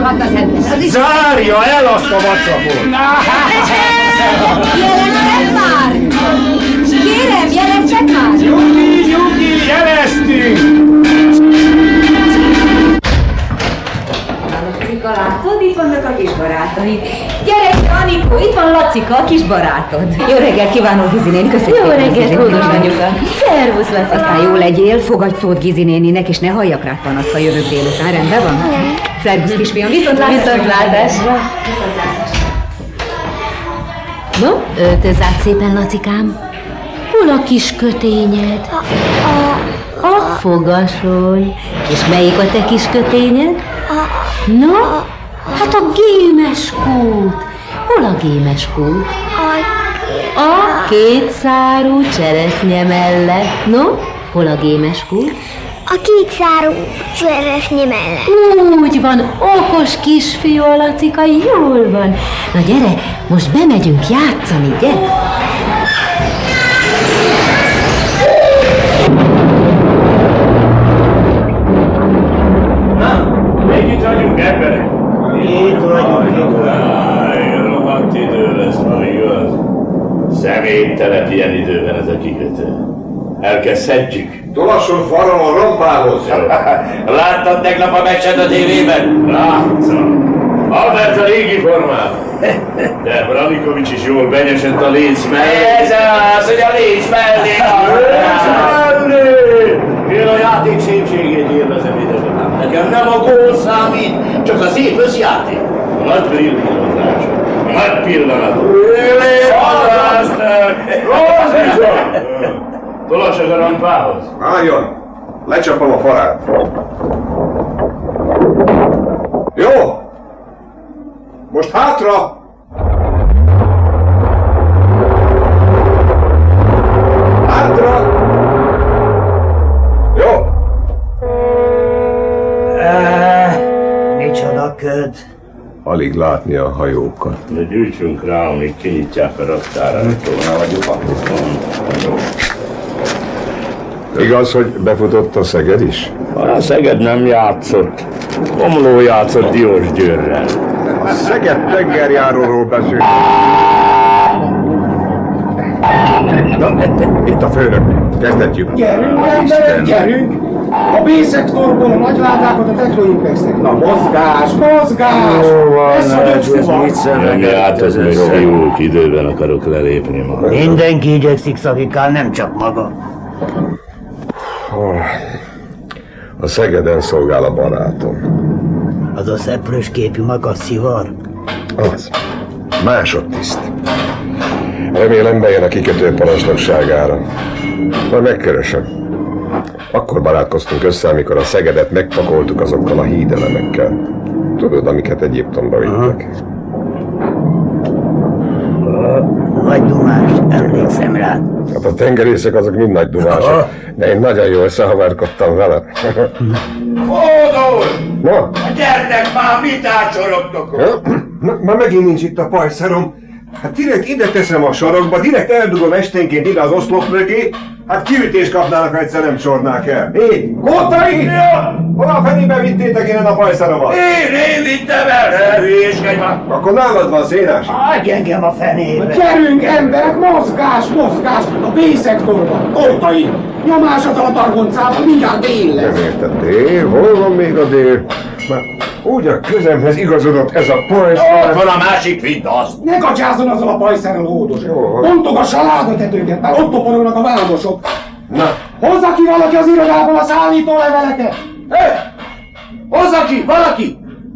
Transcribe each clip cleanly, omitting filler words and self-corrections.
kapcsolhat az ember. Zárja el azt a vacakot! Jeleztek már! Kérem, jeleztek már! Nyugi, jeleztünk! Lacika, látod? Itt vannak a kis barátaid. Gyere, Anikó, itt van Lacika, a kis barátod. Jó reggelt kívánok, Gizi néni, köszönjük. Jó reggelt, kódos anyuka. Szervusz, Lacika. Aztán jó legyél, fogadj szót Gizi néninek, és ne halljak rád panaszt, ha jövök délután, rendben van? Szervusz, kisfiam, viszontlátásra. No, öltöz át szépen, Lacikám. Hol a kis kötényed? A fogasony. És melyik a te kis kötényed? No, hát a gémeskút. Hol a gémeskút? A kétszárú cseresznye mellett. No, hol a gémeskút? A kétszárú cseresznye mellett. Úgy van, okos kisfiú, Lacika, jól van. Na gyere, most bemegyünk játszani, gyere. Még itt vagyunk, emberek? Itt vagyunk. Rohadt idő lesz, ma igaz? Személytelep ilyen időben ez a kikötő. Elkezdhetjük. Tolasson falon a rompához. Láttad tegnap a meccset a tévében? Láttam. Albert a régi formában. De Branikovics is jól benyesett a léc mellé. Ez az, hogy a léc mellé. Én a játék szépségét élvezem, édesapám. Nekem nem a gól számít, csak a szép összjáték. A nagy brillírozás. A nagy pillanat. Tolassak a rampához. Álljon! Lecsapom a farát. Jó! Most hátra! Hátra! Jó! Micsoda köd. Alig látni a hajókat. De gyűjtsünk rá, amíg kinyitják a raktára. Már vagyok akkor. Igaz, hogy befutott a Szeged is? A Szeged nem játszott. Komló játszott Diósgyőrrel. A Szeged tengerjáróról beszél. Itt a főnök. Kezdhetjük. Gyerünk, emberek, gyerünk! A B-szektorból a nagyládákat a Teknoimpexnek. Na, mozgás, mozgás! Ez hogy fuva! Nem játszott, fiúk, időben akarok lelépni ma. Mindenki igyekszik, Szakikál, nem csak maga. A Szegeden szolgál a barátom. Az a szeprős képű magasszivar? Az. Másodtiszt. Remélem bejön a kikötő parancsnokságára. Majd megkeresem. Akkor barátkoztunk össze, amikor a Szegedet megpakoltuk azokkal a hídelemekkel. Tudod, amiket Egyiptomba vittek. Nagy dumás, emlékszem rá. Hát a tengerészek azok mind nagy dumások, de én nagyon jól összehaverkodtam vele. Fódor! Na? Gyertek már, mit átsorogtok? Már megint nincs itt a pajszerom. Hát direkt ide teszem a sarokba, direkt eldugom esténként ide az oszlop mögé. Hát kiütést kapnának, ha egyszer nem csornák el. Hé, Kótai! Hol a fenébe vittétek innen a pajszeromat? Én vittem el, hülyéskedj már! Akkor nálad van, Szénás? Adj engem a fenébe! Gyerünk, emberek, mozgás, mozgás! A B-szektorban, Kótai! Nyomásat a targoncával, mindjárt dél lesz! Nem érted, dél? Hol van még a dél? Már úgy a közemhez igazodott ez a pajszer. Ott van a másik, vidd azt! Ne kacsázzon azzal a pajszerrel, hódos! Jó. Bontogassa a ládatetőket, már ott toporognak a vámosok! Na, Hozza ki valaki az irodából a szállító leveleket! Hozza ki, valaki!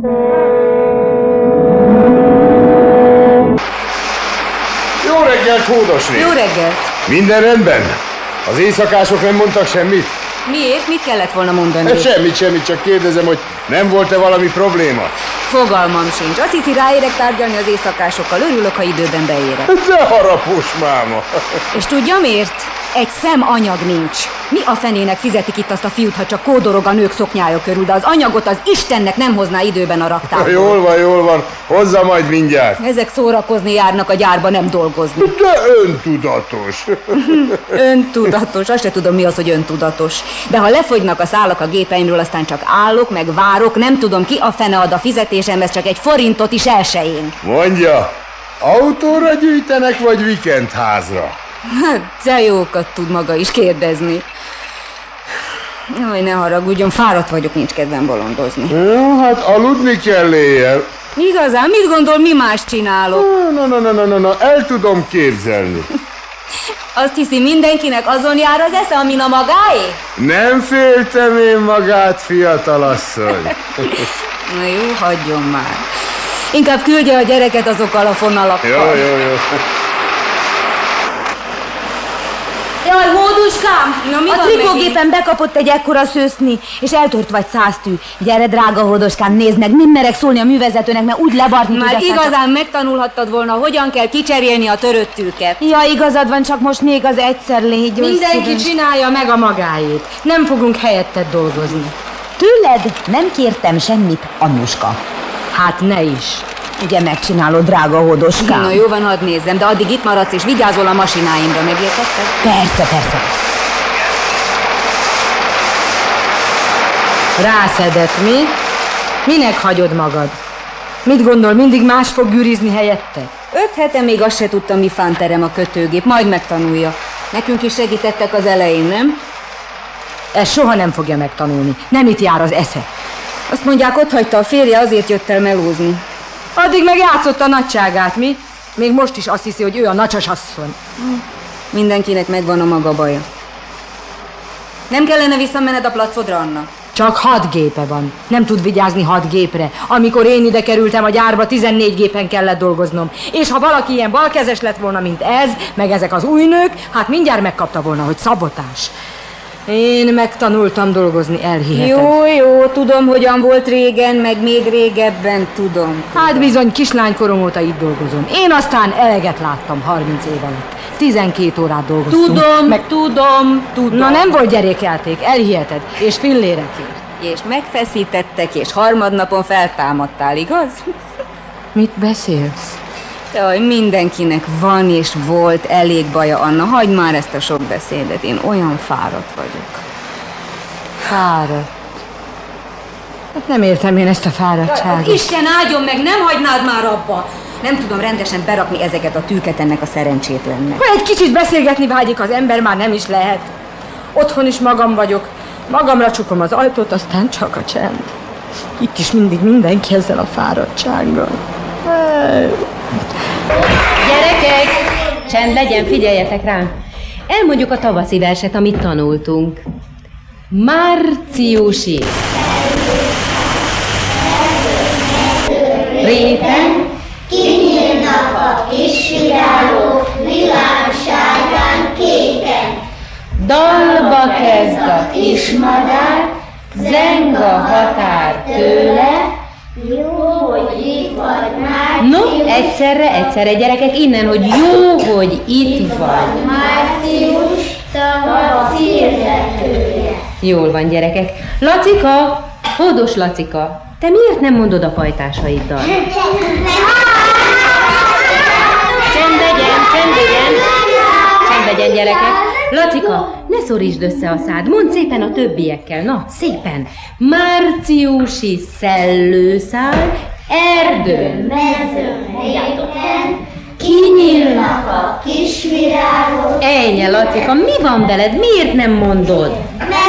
jó reggelt, Hódosné! Jó reggelt! Minden rendben? Az éjszakások nem mondtak semmit? Miért? Mit kellett volna mondani? Semmit, csak kérdezem, hogy nem volt-e valami probléma? Fogalmam sincs. Azt hiszi, ráérek tárgyalni az éjszakásokkal. Örülök, ha időben beérek. De harapos máma! És tudja miért? egy szemanyag nincs. Mi a fenének fizetik itt azt a fiút, ha csak kódorog a nők szoknyája körül, de az anyagot az Istennek nem hozná időben a raktárból. Jól van, hozza majd mindjárt. Ezek szórakozni járnak a gyárba, nem dolgozni. De öntudatos. Öntudatos, azt se tudom mi az, hogy öntudatos. De ha lefogynak a szálak a gépeimről, aztán csak állok, meg várok, nem tudom ki a fene ad a fizetésemhez, csak egy forintot is elsején. Mondja, autóra gyűjtenek, vagy vikendházra? De jókat tud maga is kérdezni. Jaj, ne haragudjon, fáradt vagyok, nincs kedvem bolondozni. Jó, hát aludni kell éjjel. Igazán? Mit gondol, mi más csinálok? Na, el tudom képzelni. Azt hiszi, mindenkinek azon jár az esze, amin a magáé? Nem féltem én magát, fiatalasszony. Na jó, hagyjon már. Inkább küldje a gyereket azokkal a fonalakkal. Jó. Jaj, hóduskám! Na, mi a trikógépen bekapott egy ekkora szőszni, és eltört vagy 100 tű. Gyere, drága hódoskám, nézd meg, nem merek szólni a művezetőnek, mert úgy lebarni már igazán megtanulhattad volna, hogyan kell kicserélni a törött tűket. Ja, igazad van, csak most még az egyszer légy. Mindenki csinálja meg a magáét. Nem fogunk helyetted dolgozni. Tőled nem kértem semmit, Anuska. Hát ne is. Ugye megcsinálod, drága hódoskám? Na jó van, hadd nézzem, de addig itt maradsz és vigyázol a masináimra, megértetted? Persze. Rászedett, mi? Minek hagyod magad? Mit gondol, mindig más fog gyűrizni helyette? 5 hete még azt se tudtam, mi fánterem a kötőgép, majd megtanulja. Nekünk is segítettek az elején, nem? Ezt soha nem fogja megtanulni. Nem itt jár az esze. Azt mondják, otthagyta a férje, azért jött el melózni. Addig meg játszott a nagyságát, mi? Még most is azt hiszi, hogy ő a nacsasasszony. Mindenkinek megvan a maga baja. Nem kellene visszamenned a placodra, Anna? Csak 6 gépe van. Nem tud vigyázni 6 gépre. Amikor én ide kerültem a gyárba, 14 gépen kellett dolgoznom. És ha valaki ilyen balkezes lett volna, mint ez, meg ezek az új nők, hát mindjárt megkapta volna, hogy szabotás. Én megtanultam dolgozni, elhiheted. Jó, tudom, hogyan volt régen, meg még régebben, tudom. Hát bizony, kislánykorom óta itt dolgozom. Én aztán eleget láttam 30 év alatt. 12 órát dolgoztunk. Tudom. Na nem volt gyerekjáték, elhiheted, és fillérekért. És megfeszítettek, és harmadnapon feltámadtál, igaz? Mit beszélsz? Jaj, mindenkinek van és volt elég baja, Anna. Hagyd már ezt a sok beszédet, én olyan fáradt vagyok. Fáradt? Hát nem értem én ezt a fáradtságot. Isten áldjon meg, nem hagynád már abba! Nem tudom rendesen berakni ezeket a tűket ennek a szerencsétlennek. Ha egy kicsit beszélgetni vágyik az ember, már nem is lehet. Otthon is magam vagyok. Magamra csukom az ajtót, aztán csak a csend. Itt is mindig mindenki ezzel a fáradtsággal. Gyerekek, csend legyen, figyeljetek rám. Elmondjuk a tavaszi verset, amit tanultunk. Márciusi. Réten kinyílnak a kisvirágok világságán kéken. dalba kezd a kismadár, zeng a határ tőle. Jó, hogy itt vagy már. No, egyszerre, gyerekek, innen, hogy jó, hogy itt vagy. Március, tavasz hirdetője. Jól van, gyerekek. Lacika, hódos Lacika, te miért nem mondod a pajtásaiddal? Csend legyen, gyerekek. Lacika, ne szorítsd össze a szád, mondd szépen a többiekkel. Na, szépen. Márciusi szellőszál, erdőn, Mezőn, helyeken, kinyílnak a kisvirágok. Ejnye, Lacika, mi van veled? Miért nem mondod?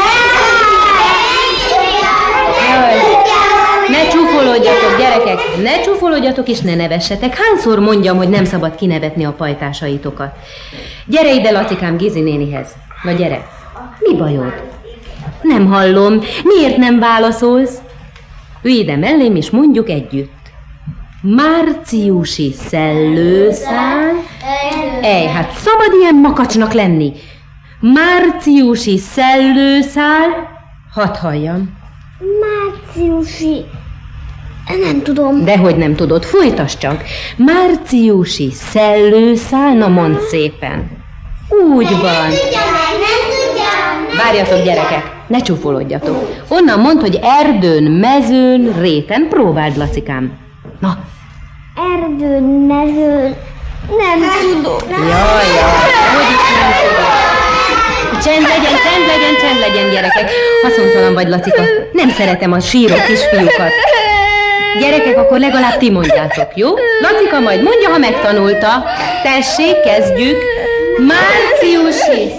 Ne csúfolódjatok, gyerekek, ne csúfolódjatok és ne nevessetek. Hányszor mondjam, hogy nem szabad kinevetni a pajtásaitokat? Gyere ide, Lacikám, Gizi nénihez. Na gyere. Mi bajod? Nem hallom. Miért nem válaszolsz? Ülj ide mellém, és mondjuk együtt. Márciusi szellőszál. Hát szabad ilyen makacsnak lenni. Márciusi szellőszál. Hadd halljam. Márciusi... Nem tudom. Dehogy nem tudod, folytasd csak. Márciusi szellőszál, na mondd szépen. Úgy van. Várjatok, gyerekek, ne csúfolodjatok. Onnan mondd, hogy erdőn, mezőn, réten. Próbáld, Lacikám. Na. Erdőn, mezőn, nem tudom. Jaj, hogy is nem tudom. Csend legyen, gyerekek. Haszontalan vagy, Lacika. Nem szeretem a síró kisfiúkat. Gyerekek, akkor legalább ti mondjátok, jó? Lacika majd mondja, ha megtanulta. Tessék, kezdjük. Márciusi.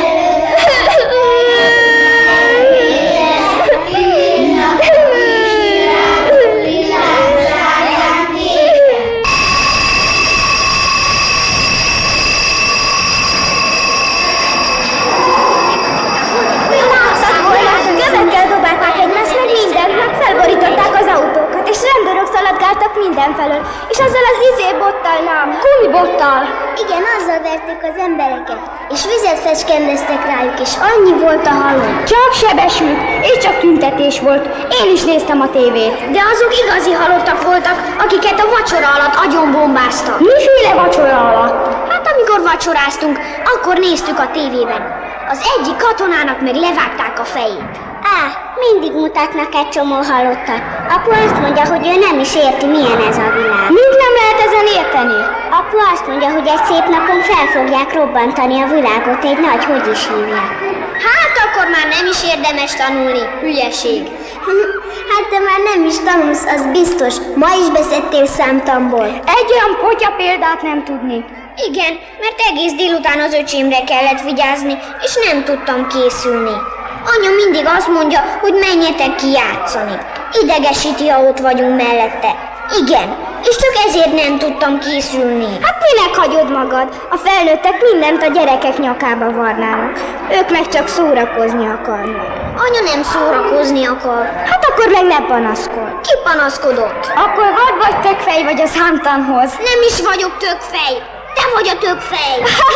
És rendőrök szaladgáltak mindenfelől, és azzal az bottal, nem, gumibottal. Igen, azzal verték az embereket, és vizet fecskendeztek rájuk, és annyi volt a halott. Csak sebesült, és csak tüntetés volt. Én is néztem a tévét. De azok igazi halottak voltak, akiket a vacsora alatt agyonbombáztak. Miféle vacsora alatt? Hát amikor vacsoráztunk, akkor néztük a tévében. Az egyik katonának meg levágták a fejét. Mindig mutatnak egy csomó halottat. Apu azt mondja, hogy ő nem is érti, milyen ez a világ. Mit nem lehet ezen érteni? Apu azt mondja, hogy egy szép napon fel fogják robbantani a világot egy nagy, hogy is hívják. Hát akkor már nem is érdemes tanulni, hülyeség. Hát te már nem is tanulsz, az biztos. Ma is beszedtél számtamból. Egy olyan potya példát nem tudni. Igen, mert egész délután az öcsémre kellett vigyázni, és nem tudtam készülni. Anya mindig azt mondja, hogy menjetek ki játszani. Idegesíti, ha ott vagyunk mellette. Igen, és csak ezért nem tudtam készülni. Hát minek hagyod magad? A felnőttek mindent a gyerekek nyakába varnának. Ők meg csak szórakozni akarnak. Anya nem szórakozni akar. Hát akkor meg ne panaszkod. Ki panaszkodott? Akkor vagy tökfej vagy a számtanhoz. Nem is vagyok tökfej. Te vagy a tökfej!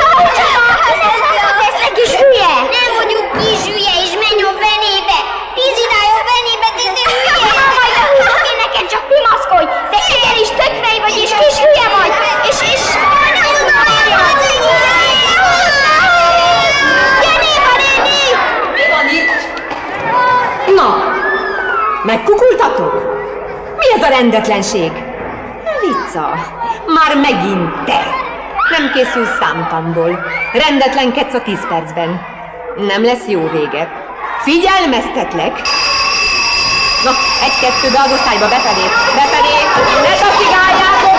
Ez egy kis hülye! Nem vagyok kis hülye, és menj a fenébe! Pizidálj a fenébe, te hülye! Én neked csak pimaszkodj! De igenis tökfej vagy, és kis hülye vagy! És... Jenéva néni! Mi van itt? Na, megkukultatok? Mi ez a rendetlenség? Lica, már megint te! Nem készülsz számtamból. Rendetlenkedsz a 10 percben. Nem lesz jó vége. Figyelmeztetlek! Na, 1-2, be az osztályba, befelé! Befelé! Ne tapigáljátok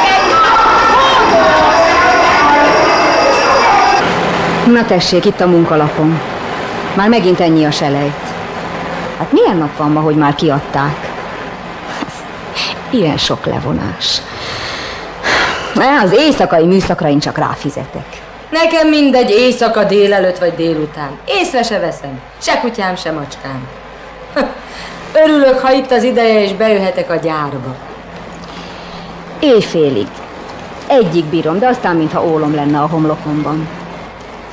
egymást! Na tessék, itt a munkalapom. Már megint ennyi a selejt. Hát milyen nap van ma, hogy már kiadták? Ilyen sok levonás. Az éjszakai műszakra én csak ráfizetek. Nekem mindegy, éjszaka, délelőtt vagy délután. Észre se veszem. Se kutyám, se macskám. Örülök, ha itt az ideje, és bejöhetek a gyárba. Éjfélig. Egyik bírom, de aztán mintha ólom lenne a homlokomban.